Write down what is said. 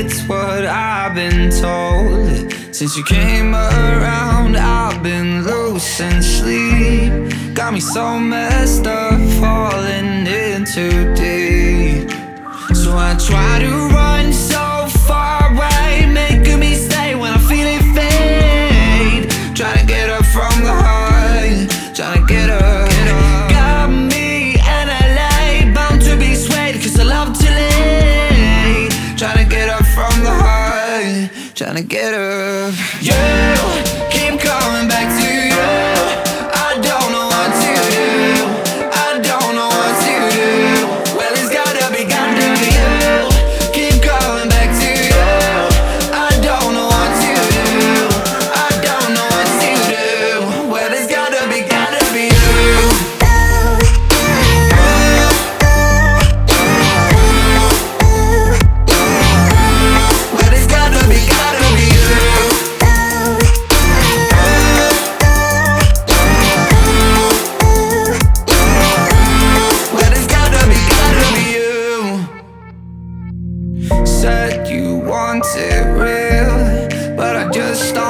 it's what I've been told. Since you came around, I've been losing sleep. Got me so messed up, falling in too deep. So I try to run so far away, making me stay when I'm feeling fade. Trying to get up from the high, trying to get up. Got me in LA, bound to be swayed, cause I love to lay. Trying to get up from the high, trying to get up. You keep coming back to you. I don't know what to do. I don't know what to do. Well, it's gotta be you. Keep coming back to you. I don't know what to do. I don't know what to do. Well, it's gotta be you. Well, it's gotta be you. Well, it's gotta be you. Said you want it real, but I just don't